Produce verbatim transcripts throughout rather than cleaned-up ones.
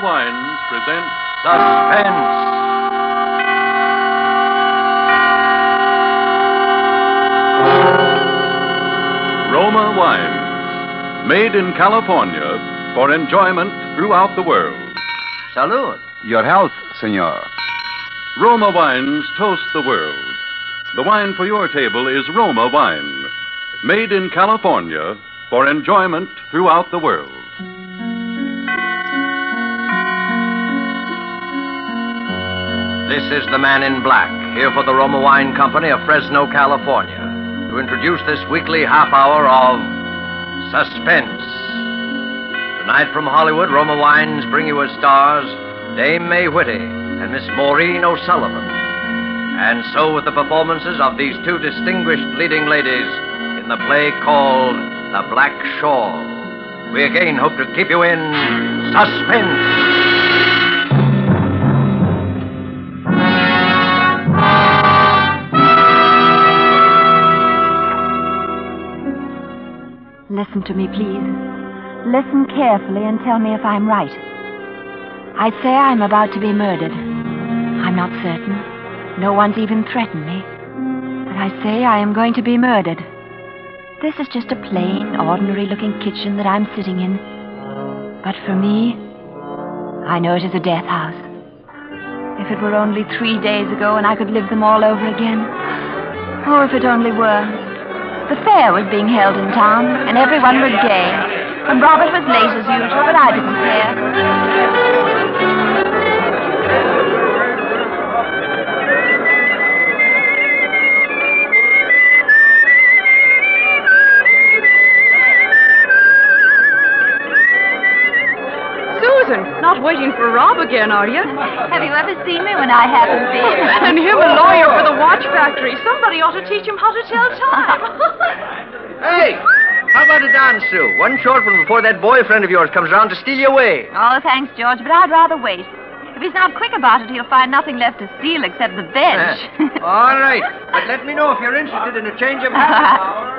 Roma Wines present Suspense. Roma Wines, made in California for enjoyment throughout the world. Salud. Your health, senor. Roma Wines toast the world. The wine for your table is Roma Wine, made in California for enjoyment throughout the world. This is the Man in Black, here for the Roma Wine Company of Fresno, California, to introduce this weekly half hour of Suspense. Tonight from Hollywood, Roma Wines bring you as stars Dame May Whitty and Miss Maureen O'Sullivan. And so with the performances of these two distinguished leading ladies in the play called The Black Shawl, we again hope to keep you in suspense. Listen to me, please. Listen carefully and tell me if I'm right. I say I'm about to be murdered. I'm not certain. No one's even threatened me. But I say I am going to be murdered. This is just a plain, ordinary-looking kitchen that I'm sitting in. But for me, I know it is a death house. If it were only three days ago and I could live them all over again. Oh, if it only were. The fair was being held in town, and everyone was gay. And Robert was late as usual, but I didn't care. Not waiting for Rob again, are you? Have you ever seen me when I haven't been? And him a lawyer for the watch factory. Somebody ought to teach him how to tell time. Hey, how about a dance, Sue? One short one before that boyfriend of yours comes around to steal you away. Oh, thanks, George, but I'd rather wait. If he's not quick about it, he'll find nothing left to steal except the bench. Uh, all right, but let me know if you're interested in a change of habit.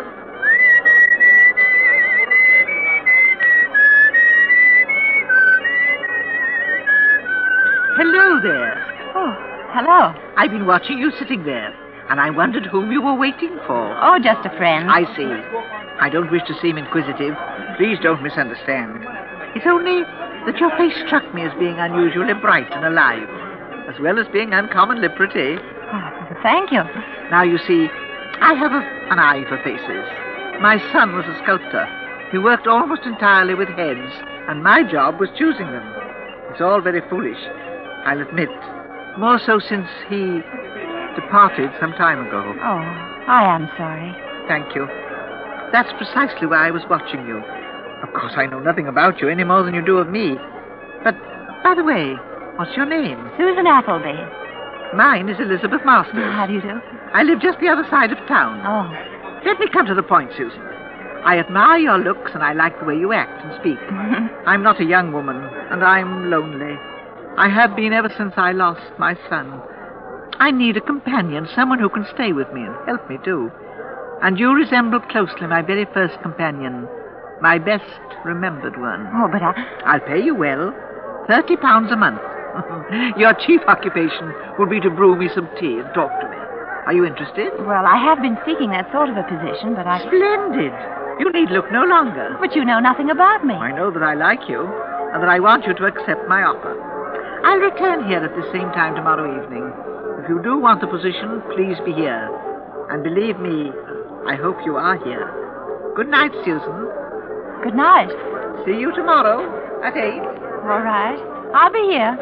Hello there. Oh, hello. I've been watching you sitting there, and I wondered whom you were waiting for. Oh, just a friend. I see. I don't wish to seem inquisitive. Please don't misunderstand. It's only that your face struck me as being unusually bright and alive, as well as being uncommonly pretty. Oh, thank you. Now, you see, I have a, an eye for faces. My son was a sculptor. He worked almost entirely with heads, and my job was choosing them. It's all very foolish, I'll admit. More so since he departed some time ago. Oh, I am sorry. Thank you. That's precisely why I was watching you. Of course, I know nothing about you any more than you do of me. But, by the way, what's your name? Susan Appleby. Mine is Elizabeth Masters. How do you do? I live just the other side of town. Oh. Let me come to the point, Susan. I admire your looks, and I like the way you act and speak. I'm not a young woman, and I'm lonely. I have been ever since I lost my son. I need a companion, someone who can stay with me and help me, too. And you resemble closely my very first companion, my best remembered one. Oh, but I... I'll pay you well. Thirty pounds a month. Your chief occupation will be to brew me some tea and talk to me. Are you interested? Well, I have been seeking that sort of a position, but I... Splendid. You need look no longer. But you know nothing about me. I know that I like you, and that I want you to accept my offer. I'll return here at the same time tomorrow evening. If you do want the position, please be here. And believe me, I hope you are here. Good night, Susan. Good night. See you tomorrow at eight. All right. I'll be here.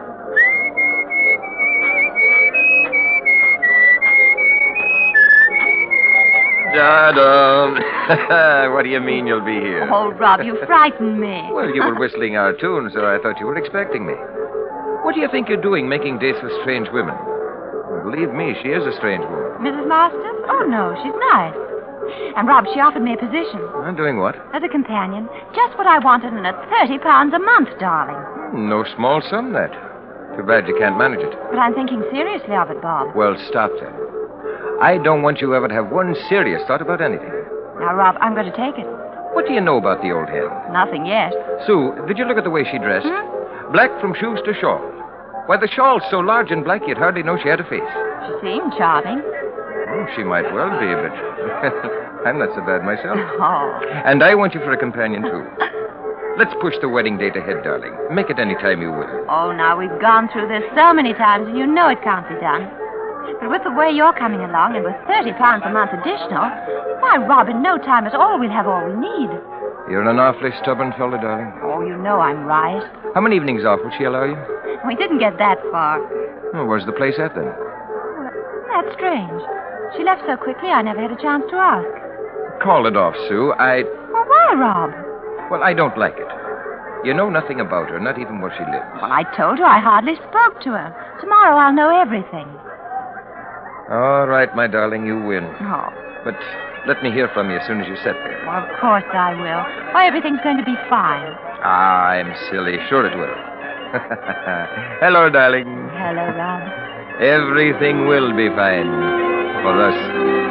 Da-dum. What do you mean you'll be here? Oh, Rob, you frightened me. Well, you were whistling our tune, so I thought you were expecting me. What do you think you're doing, making dates with strange women? Well, believe me, she is a strange woman. Missus Masters? Oh, no, she's nice. And, Rob, she offered me a position. I'm doing what? As a companion. Just what I wanted, and at thirty pounds a month, darling. No small sum, that. Too bad you can't manage it. But I'm thinking seriously of it, Bob. Well, stop then. I don't want you ever to have one serious thought about anything. Now, Rob, I'm going to take it. What do you know about the old hen? Nothing yet. Sue, did you look at the way she dressed? Hmm? Black from shoes to shawl. Why, the shawl's so large and black you'd hardly know she had a face. She seemed charming. Oh, she might well be, but I'm not so bad myself. Oh. And I want you for a companion, too. Let's push the wedding date ahead, darling. Make it any time you will. Oh, now, we've gone through this so many times, and you know it can't be done. But with the way you're coming along, and with thirty pounds a month additional, why, Rob, in no time at all, we'll have all we need. You're an awfully stubborn fellow, darling. Oh, you know I'm right. How many evenings off will she allow you? We didn't get that far. Oh, where's the place at, then? That's strange. She left so quickly, I never had a chance to ask. Call it off, Sue. I... Well, why, Rob? Well, I don't like it. You know nothing about her, not even where she lives. Well, I told her I hardly spoke to her. Tomorrow I'll know everything. All right, my darling, you win. Oh. But let me hear from you as soon as you set there. Well, of course I will. Why, everything's going to be fine. Ah, I'm silly. Sure it will. Hello, darling. Hello, Rob. Everything will be fine for us.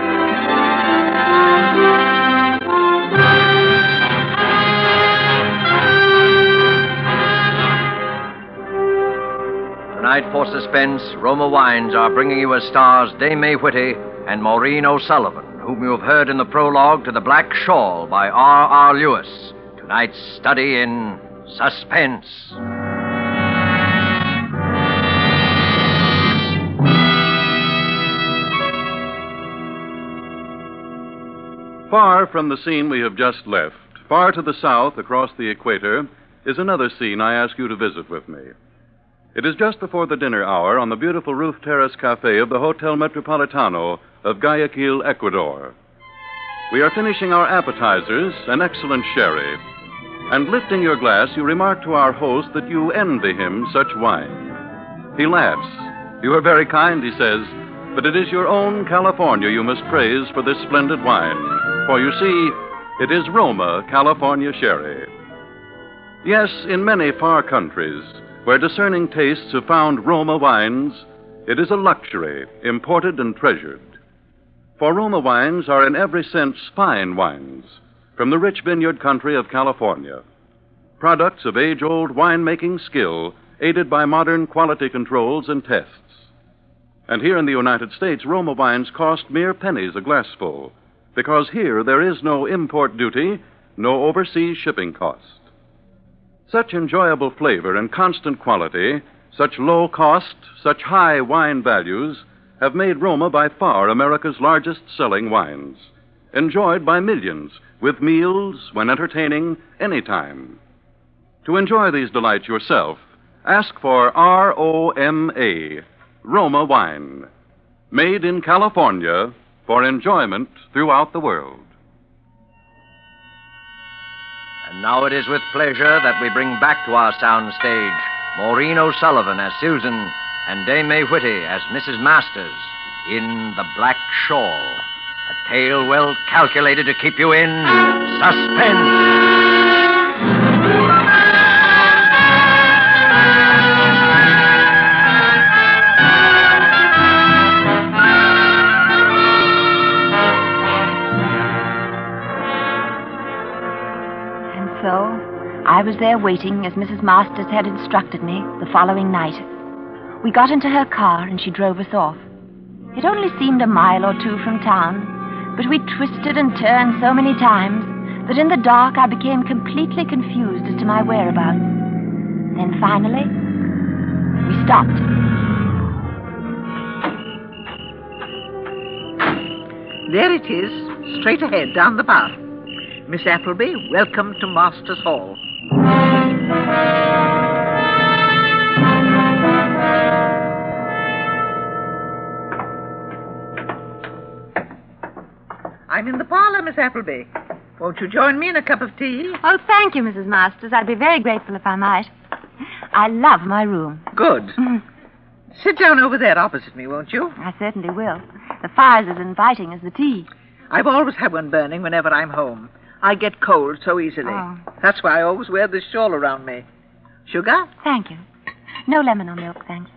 Tonight, for Suspense, Roma Wines are bringing you as stars Dame May Whitty and Maureen O'Sullivan, whom you have heard in the prologue to The Black Shawl by R R. Lewis. Tonight's study in suspense. Far from the scene we have just left, far to the south across the equator, is another scene I ask you to visit with me. It is just before the dinner hour on the beautiful roof terrace cafe of the Hotel Metropolitano of Guayaquil, Ecuador. We are finishing our appetizers, an excellent sherry, and lifting your glass, you remark to our host that you envy him such wine. He laughs. You are very kind, he says, but it is your own California you must praise for this splendid wine. For you see, it is Roma California sherry. Yes, in many far countries, where discerning tastes have found Roma wines, it is a luxury, imported and treasured. For Roma wines are in every sense fine wines, from the rich vineyard country of California. Products of age-old winemaking skill, aided by modern quality controls and tests. And here in the United States, Roma wines cost mere pennies a glassful, because here there is no import duty, no overseas shipping cost. Such enjoyable flavor and constant quality, such low cost, such high wine values, have made Roma by far America's largest selling wines, enjoyed by millions, with meals, when entertaining, any time. To enjoy these delights yourself, ask for R O M A, Roma wine, made in California for enjoyment throughout the world. And now it is with pleasure that we bring back to our sound stage Maureen O'Sullivan as Susan and Dame May Whitty as Missus Masters in The Black Shawl, a tale well calculated to keep you in suspense. So, I was there waiting as Missus Masters had instructed me the following night. We got into her car and she drove us off. It only seemed a mile or two from town, but we twisted and turned so many times that in the dark I became completely confused as to my whereabouts. Then finally, we stopped. There it is, straight ahead, down the path. Miss Appleby, welcome to Masters Hall. I'm in the parlor, Miss Appleby. Won't you join me in a cup of tea? Oh, thank you, Missus Masters. I'd be very grateful if I might. I love my room. Good. Sit down over there opposite me, won't you? I certainly will. The fire's as inviting as the tea. I've always had one burning whenever I'm home. I get cold so easily. Oh. That's why I always wear this shawl around me. Sugar? Thank you. No lemon or milk, thanks.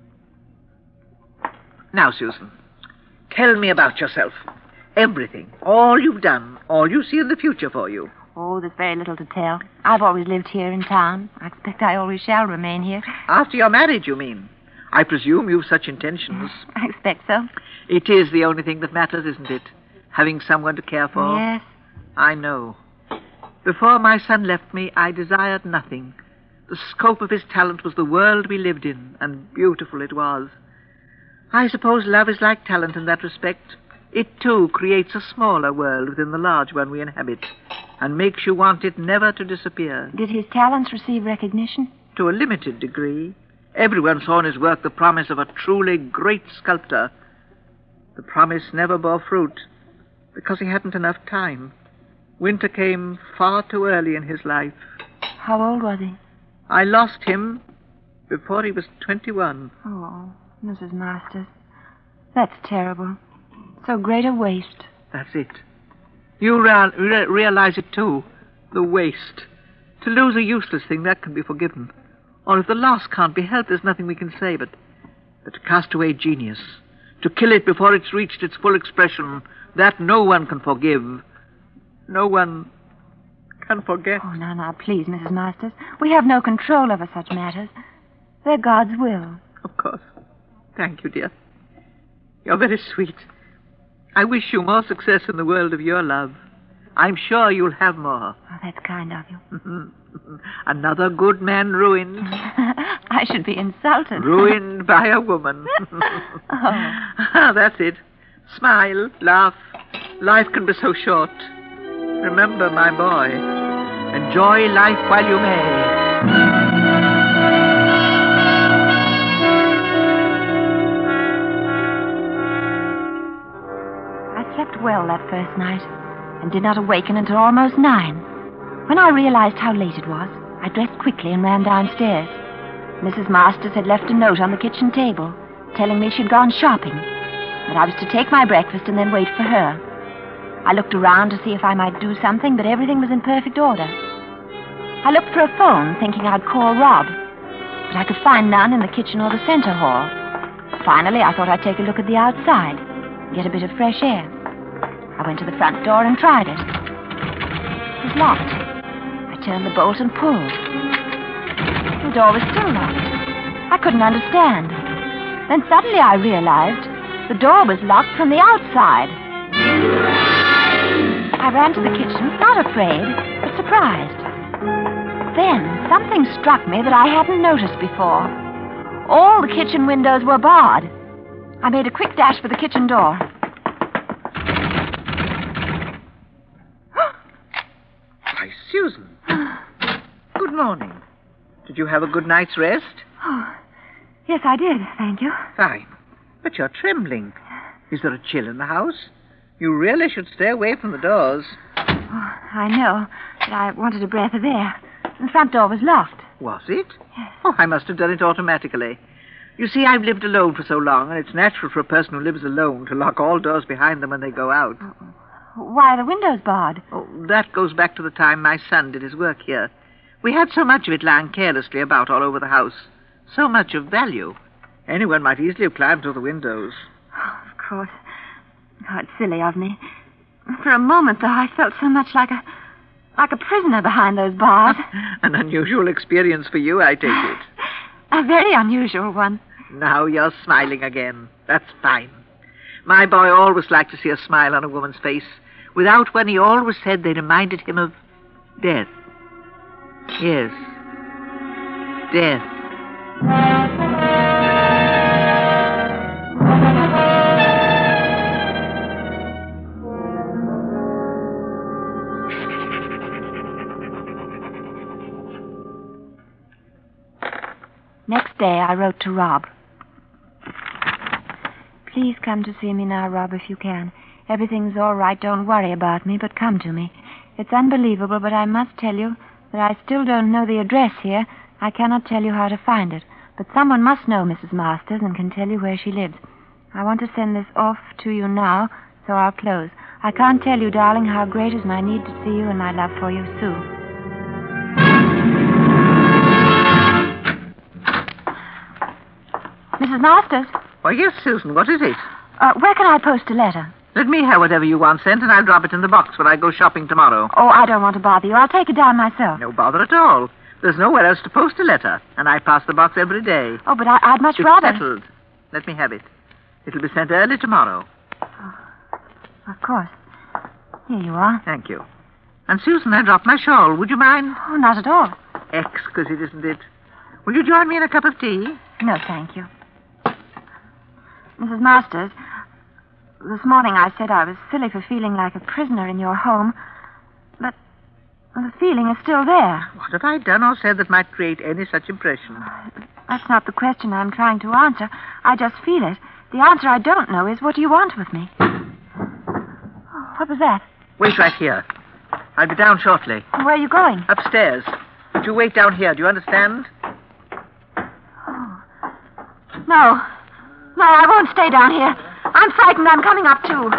Now, Susan, tell me about yourself. Everything. All you've done. All you see in the future for you. Oh, there's very little to tell. I've always lived here in town. I expect I always shall remain here. After you're married, you mean? I presume you've such intentions. I expect so. It is the only thing that matters, isn't it? Having someone to care for. Yes. I know. Before my son left me, I desired nothing. The scope of his talent was the world we lived in, and beautiful it was. I suppose love is like talent in that respect. It, too, creates a smaller world within the large one we inhabit, and makes you want it never to disappear. Did his talents receive recognition? To a limited degree. Everyone saw in his work the promise of a truly great sculptor. The promise never bore fruit, because he hadn't enough time. Winter came far too early in his life. How old was he? I lost him before he was twenty-one. Oh, Missus Masters. That's terrible. So great a waste. That's it. You rea- re- realize it, too. The waste. To lose a useless thing, that can be forgiven. Or if the loss can't be helped, there's nothing we can say. But, but to cast away genius, to kill it before it's reached its full expression, that no one can forgive. No one can forget. Oh, now, now, please, Missus Masters. We have no control over such matters. They're God's will. Of course. Thank you, dear. You're very sweet. I wish you more success in the world of your love. I'm sure you'll have more. Oh, that's kind of you. Another good man ruined. I should be insulted. Ruined by a woman. Oh. That's it. Smile, laugh. Life can be so short. Remember, my boy, enjoy life while you may. I slept well that first night and did not awaken until almost nine. When I realized how late it was, I dressed quickly and ran downstairs. Missus Masters had left a note on the kitchen table telling me she'd gone shopping, that I was to take my breakfast and then wait for her. I looked around to see if I might do something, but everything was in perfect order. I looked for a phone, thinking I'd call Rob, but I could find none in the kitchen or the center hall. Finally, I thought I'd take a look at the outside, get a bit of fresh air. I went to the front door and tried it. It was locked. I turned the bolt and pulled. The door was still locked. I couldn't understand. Then suddenly I realized the door was locked from the outside. I ran to the kitchen, not afraid, but surprised. Then something struck me that I hadn't noticed before. All the kitchen windows were barred. I made a quick dash for the kitchen door. Why, Susan. Good morning. Did you have a good night's rest? Oh, yes, I did, thank you. Fine. But you're trembling. Is there a chill in the house? You really should stay away from the doors. Oh, I know, but I wanted a breath of air. The front door was locked. Was it? Yes. Oh, I must have done it automatically. You see, I've lived alone for so long, and it's natural for a person who lives alone to lock all doors behind them when they go out. Why are the windows barred? Oh, that goes back to the time my son did his work here. We had so much of it lying carelessly about all over the house. So much of value. Anyone might easily have climbed through the windows. Oh, of course. Oh, it's silly of me. For a moment, though, I felt so much like a like a prisoner behind those bars. An unusual experience for you, I take it. A very unusual one. Now you're smiling again. That's fine. My boy always liked to see a smile on a woman's face. Without one, he always said they reminded him of death. Yes. Death. Next day, I wrote to Rob. Please come to see me now, Rob, if you can. Everything's all right. Don't worry about me, but come to me. It's unbelievable, but I must tell you that I still don't know the address here. I cannot tell you how to find it. But someone must know Missus Masters and can tell you where she lives. I want to send this off to you now, so I'll close. I can't tell you, darling, how great is my need to see you and my love for you, Sue. Missus Masters? Why, yes, Susan, what is it? Uh, where can I post a letter? Let me have whatever you want sent, and I'll drop it in the box when I go shopping tomorrow. Oh, I don't want to bother you. I'll take it down myself. No bother at all. There's nowhere else to post a letter, and I pass the box every day. Oh, but I, I'd much It's rather... settled. Let me have it. It'll be sent early tomorrow. Of course. Here you are. Thank you. And, Susan, I dropped my shawl. Would you mind? Oh, not at all. Exquisite, isn't it? Will you join me in a cup of tea? No, thank you. Missus Masters, this morning I said I was silly for feeling like a prisoner in your home, but the feeling is still there. What have I done or said that might create any such impression? That's not the question I'm trying to answer. I just feel it. The answer I don't know is, what do you want with me? Oh, what was that? Wait right here. I'll be down shortly. Where are you going? Upstairs. But you wait down here. Do you understand? Oh. No. No, I won't stay down here. I'm frightened. I'm coming up, too.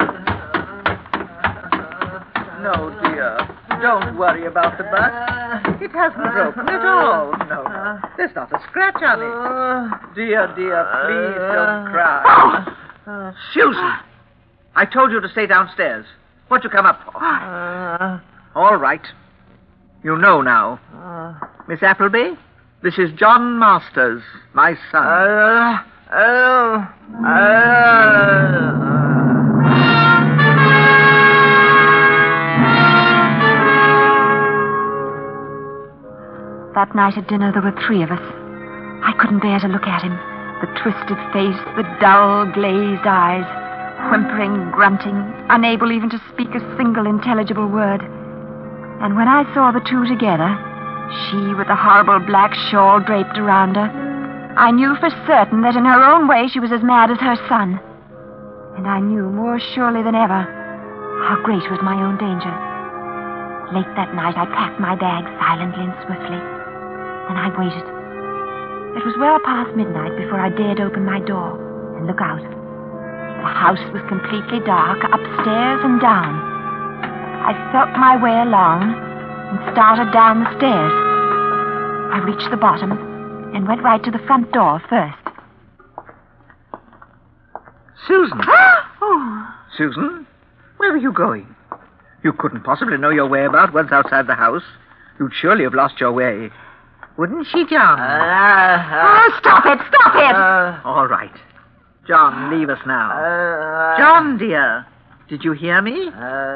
No, dear. Don't worry about the butt. It hasn't broken at all. No. There's not a scratch on it. Dear, dear, please don't cry. Oh. Susan, I told you to stay downstairs. What'd you come up for? All right. You know now. Miss Appleby, this is John Masters, my son. Uh, uh, uh, That night at dinner, there were three of us. I couldn't bear to look at him. The twisted face, the dull, glazed eyes, whimpering, grunting, unable even to speak a single intelligible word. And when I saw the two together, she with the horrible black shawl draped around her, I knew for certain that in her own way she was as mad as her son. And I knew more surely than ever how great was my own danger. Late that night, I packed my bag silently and swiftly. And I waited. It was well past midnight before I dared open my door and look out. The house was completely dark, upstairs and down. I felt my way along and started down the stairs. I reached the bottom and went right to the front door first. Susan. Oh. Susan, where are you going? You couldn't possibly know your way about once outside the house. You'd surely have lost your way. Wouldn't she, John? Uh, oh, stop it, stop it! Uh, All right. John, leave us now. Uh, John, dear, did you hear me?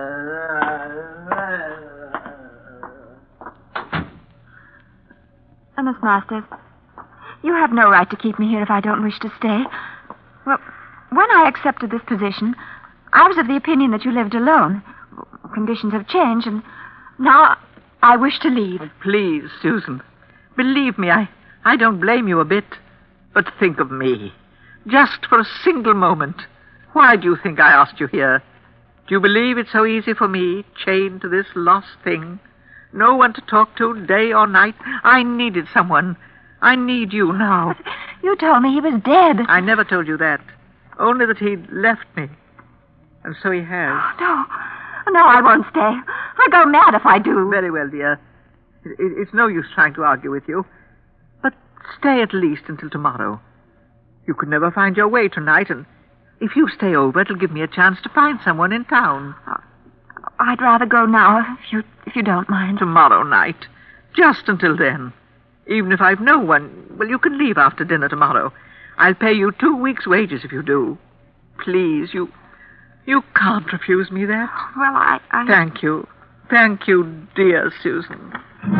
Uh, Miss Masters, you have no right to keep me here if I don't wish to stay. Well, when I accepted this position, I was of the opinion that you lived alone. Conditions have changed, and now I wish to leave. Oh, please, Susan. Believe me, I, I don't blame you a bit. But think of me. Just for a single moment. Why do you think I asked you here? Do you believe it's so easy for me, chained to this lost thing? No one to talk to day or night. I needed someone. I need you now. But you told me he was dead. I never told you that. Only that he'd left me. And so he has. Oh, no. No, I won't stay. I'll go mad if I do. Very well, dear. It, it, it's no use trying to argue with you. But stay at least until tomorrow. You could never find your way tonight, and if you stay over, it'll give me a chance to find someone in town. I'd rather go now, if you if you don't mind. Tomorrow night. Just until then. Even if I've no one, well, you can leave after dinner tomorrow. I'll pay you two weeks' wages if you do. Please, you... You can't refuse me that. Well, I... I... Thank you. Thank you, dear Susan.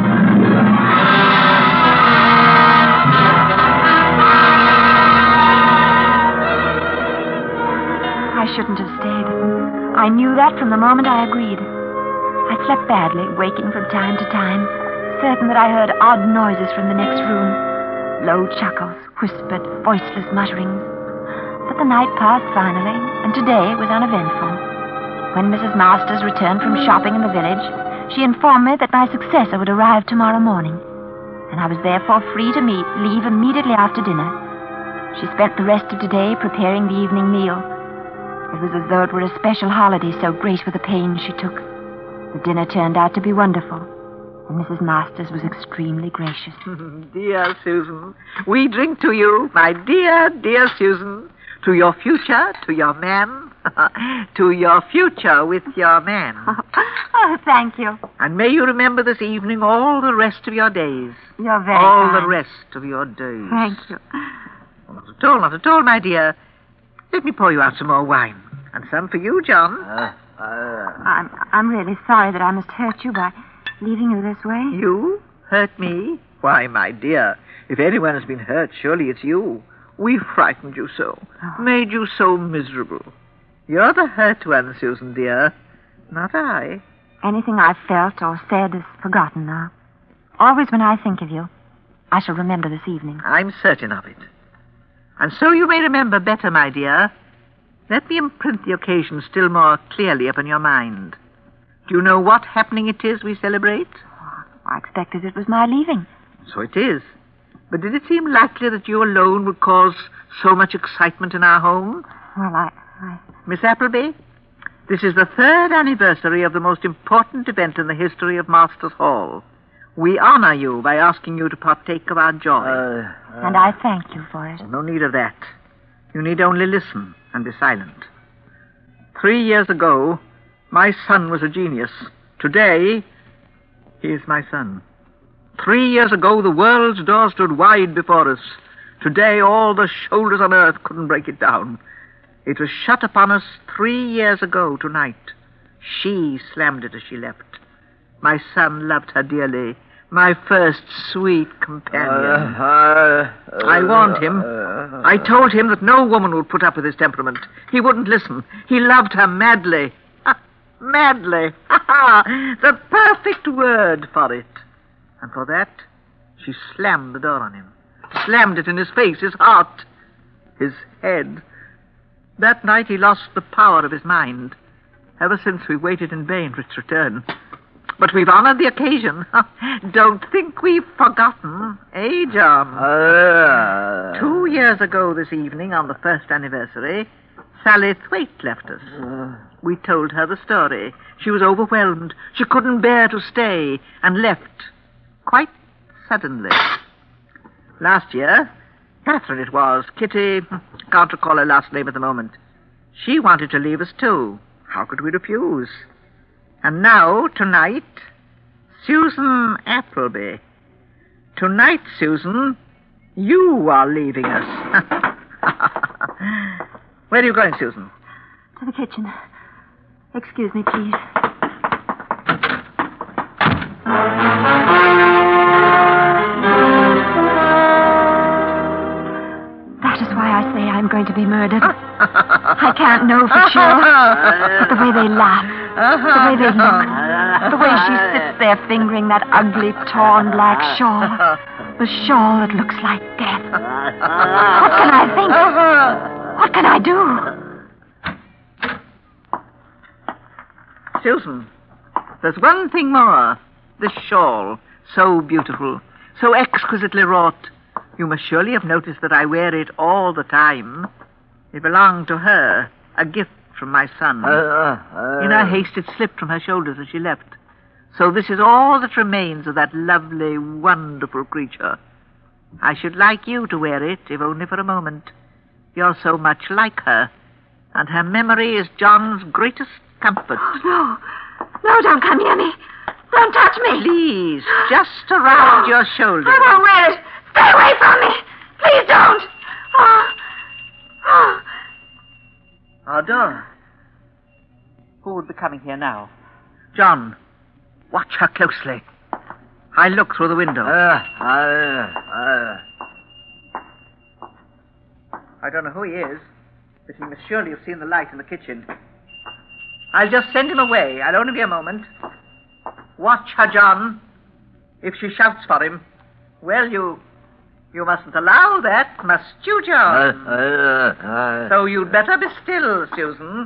I shouldn't have stayed. I knew that from the moment I agreed. I slept badly, waking from time to time, certain that I heard odd noises from the next room. Low chuckles, whispered, voiceless mutterings. But the night passed finally, and today was uneventful. When Missus Masters returned from shopping in the village, she informed me that my successor would arrive tomorrow morning, and I was therefore free to meet, leave immediately after dinner. She spent the rest of today preparing the evening meal. It was as though it were a special holiday, so great were the pains she took. The dinner turned out to be wonderful, and Missus Masters was extremely gracious. Dear Susan, we drink to you, my dear, dear Susan, to your future, to your man. to your future with your man. Oh, thank you. And may you remember this evening all the rest of your days. You're very All kind. the rest of your days. Thank you. Not at all, not at all, my dear. Let me pour you out some more wine. And some for you, John. Uh, uh, I'm, I'm really sorry that I must hurt you by leaving you this way. You? Hurt me? Why, my dear, if anyone has been hurt, surely it's you. We frightened you so, Oh. made you so miserable. You're the hurt one, Susan, dear. Not I. Anything I've felt or said is forgotten now. Always when I think of you, I shall remember this evening. I'm certain of it. And so you may remember better, my dear. Let me imprint the occasion still more clearly upon your mind. Do you know what happening it is we celebrate? I expected it was my leaving. So it is. But did it seem likely that you alone would cause so much excitement in our home? Well, I... I... Miss Appleby, this is the third anniversary of the most important event in the history of Masters Hall. We honor you by asking you to partake of our joy. uh, And I thank you for it. No need of that. You need only listen and be silent. Three years ago, my son was a genius. Today, he is my son. Three years ago, the world's door stood wide before us. Today, all the shoulders on earth couldn't break it down. It was shut upon us three years ago tonight. She slammed it as she left. My son loved her dearly. My first sweet companion. uh, uh, I warned him. uh, I told him that no woman would put up with his temperament. He wouldn't listen. He loved her madly. Madly. The perfect word for it. And for that, she slammed the door on him. Slammed it in his face, his heart, his head. That night he lost the power of his mind. Ever since, we waited in vain for its return. But we've honored the occasion. Don't think we've forgotten, eh, John? uh, Two years ago this evening, on the first anniversary, Sally Thwaite left us. We told her the story. She was overwhelmed. She couldn't bear to stay and left quite suddenly. Last year, Catherine it was, Kitty, can't recall her last name at the moment. She wanted to leave us too. How could we refuse? And now, tonight, Susan Appleby. Tonight, Susan, you are leaving us. Where are you going, Susan? To the kitchen. Excuse me, please. That is why I say I'm going to be murdered. I can't know for sure. But the way they laugh, the way they look, the way she sits there fingering that ugly, torn black shawl, the shawl that looks like death. What can I think? What can I do? Susan, there's one thing more. This shawl, so beautiful, so exquisitely wrought. You must surely have noticed that I wear it all the time. It belonged to her, a gift from my son. uh, uh, In her haste, it slipped from her shoulders as she left. So this is all that remains of that lovely, wonderful creature. I should like you to wear it, if only for a moment. You're so much like her, and her memory is John's greatest comfort. Oh, no. No, don't come near me. Don't touch me. Please, just around your shoulders. I won't wear it. Stay away from me. Please don't. Oh. Oh. Our door. Who would be coming here now? John, watch her closely. I look through the window. uh, uh, uh. I don't know who he is, but he must surely have seen the light in the kitchen. I'll just send him away. I'll only be a moment. Watch her, John. If she shouts for him, well, you... you mustn't allow that, must you, John? Uh, uh, uh. So you'd better be still, Susan.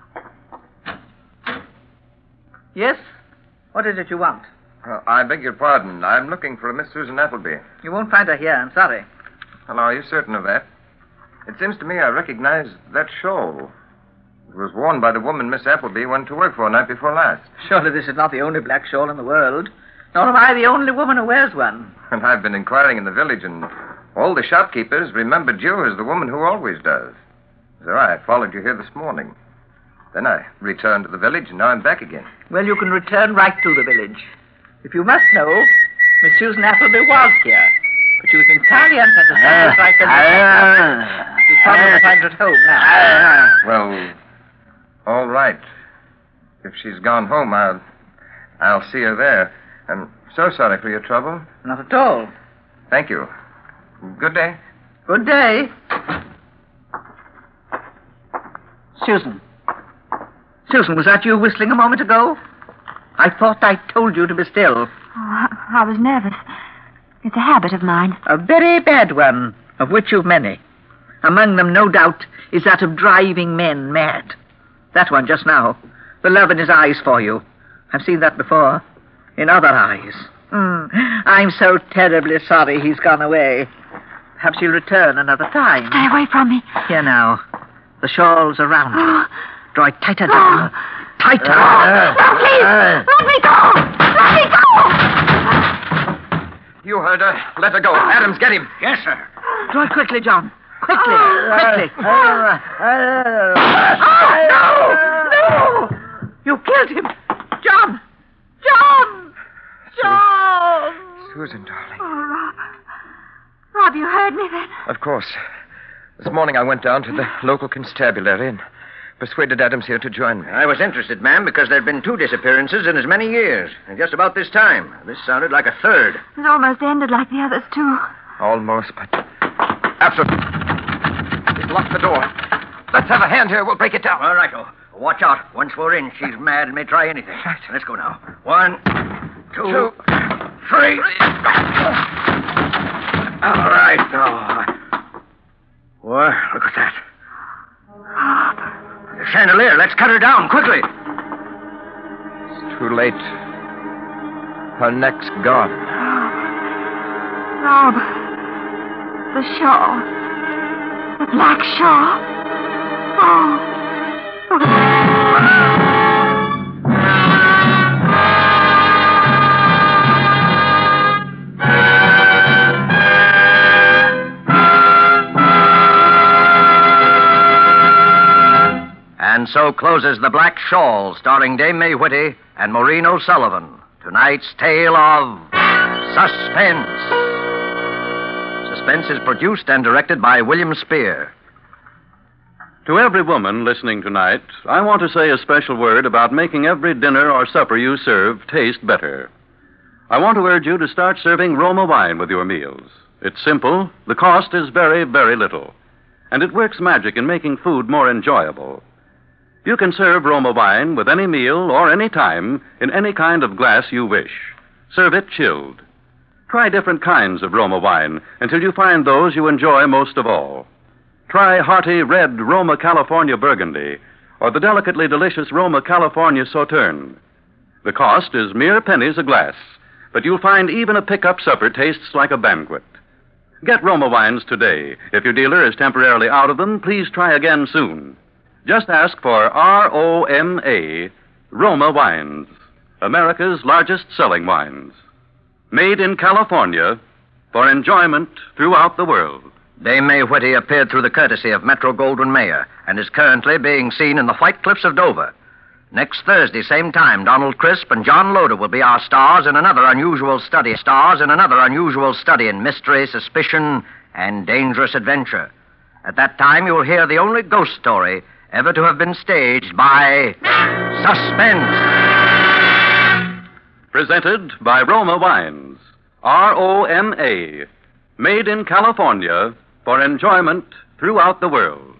Yes? What is it you want? Uh, I beg your pardon. I'm looking for a Miss Susan Appleby. You won't find her here, I'm sorry. Well, are you certain of that? It seems to me I recognize that shawl. It was worn by the woman Miss Appleby went to work for night before last. Surely this is not the only black shawl in the world. Nor am I the only woman who wears one. And I've been inquiring in the village, and all the shopkeepers remembered you as the woman who always does. So I followed you here this morning. Then I returned to the village, and now I'm back again. Well, you can return right to the village. If you must know, Miss Susan Appleby was here. But she was entirely unsatisfied with life in She's probably find her at home now. Well, all right. If she's gone home, I'll, I'll see her there. I'm so sorry for your trouble. Not at all. Thank you. Good day. Good day. Susan. Susan, was that you whistling a moment ago? I thought I told you to be still. Oh, I, I was nervous. It's a habit of mine. A very bad one, of which you've many. Among them, no doubt, is that of driving men mad. That one just now. The love in his eyes for you. I've seen that before. In other eyes. Mm. I'm so terribly sorry he's gone away. Perhaps he'll return another time. Stay away from me. Here now. The shawl's around you. Oh. Draw it tighter down. Tighter. No, please. Let me go. Let me go. You heard her. Let her go. Adams, get him. Yes, sir. Draw it quickly, John. Quickly. Oh. Quickly. Oh, no. No. You killed him. John. John. John. Susan, darling. Oh, Rob. Rob, you heard me then? Of course. This morning I went down to the local constabulary and persuaded Adams here to join me. I was interested, ma'am, because there had been two disappearances in as many years. And just about this time. This sounded like a third. It almost ended like the others, too. Almost, but... Absolutely. He's locked the door. Let's have a hand here. We'll break it down. All right, oh. Watch out. Once we're in, she's mad and may try anything. Right. Let's go now. One, two, Two. three. All right. Oh. Well, look at that. The chandelier. Let's cut her down quickly. It's too late. Her neck's gone. Rob. The shawl. The black shawl. Oh. And so closes The Black Shawl, starring Dame May Whitty and Maureen O'Sullivan. Tonight's tale of Suspense. Suspense is produced and directed by William Spear. To every woman listening tonight, I want to say a special word about making every dinner or supper you serve taste better. I want to urge you to start serving Roma wine with your meals. It's simple, the cost is very, very little, and it works magic in making food more enjoyable. You can serve Roma wine with any meal or any time in any kind of glass you wish. Serve it chilled. Try different kinds of Roma wine until you find those you enjoy most of all. Try hearty red Roma California Burgundy or the delicately delicious Roma California Sauterne. The cost is mere pennies a glass, but you'll find even a pickup supper tastes like a banquet. Get Roma wines today. If your dealer is temporarily out of them, please try again soon. Just ask for R O M A, Roma Wines, America's largest selling wines. Made in California for enjoyment throughout the world. Dame May Whitty appeared through the courtesy of Metro Goldwyn Mayer and is currently being seen in the White Cliffs of Dover. Next Thursday, same time, Donald Crisp and John Loder will be our stars in another unusual study. Stars in another unusual study in mystery, suspicion, and dangerous adventure. At that time, you'll hear the only ghost story ever to have been staged by Suspense. Presented by Roma Wines, R O M A, made in California for enjoyment throughout the world.